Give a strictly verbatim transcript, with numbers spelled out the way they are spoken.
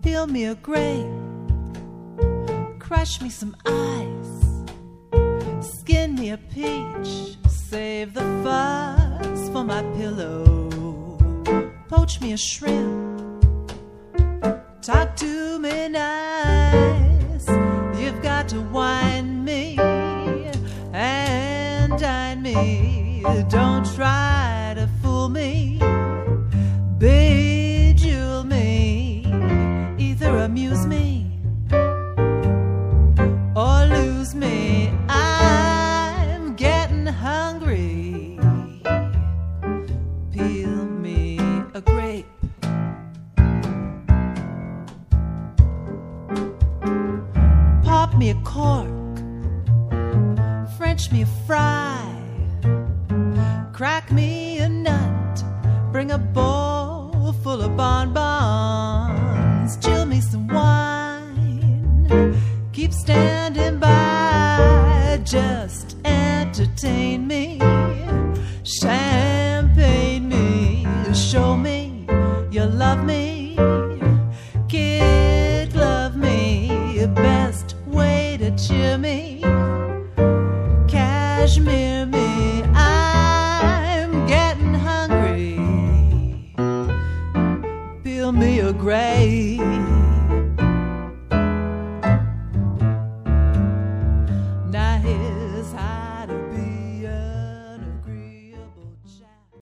peel me a grape, crush me some ice, skin me a peach, save the fuzz for my pillow, poach me a shrimp, talk to me nice. You've got to wine me and dine me, don't try to fool me, bejewel me, either amuse me or lose me. I'm getting hungry. Peel me a grape, pop me a cork, French me a fry, crack me a nut, bring a bowl full of bonbons, chill me some wine, keep standing by, just entertain me, champagne me, show me you love me, kid glove me, best way to cheer me, cashmere me, I'm getting hungry, peel me a grape.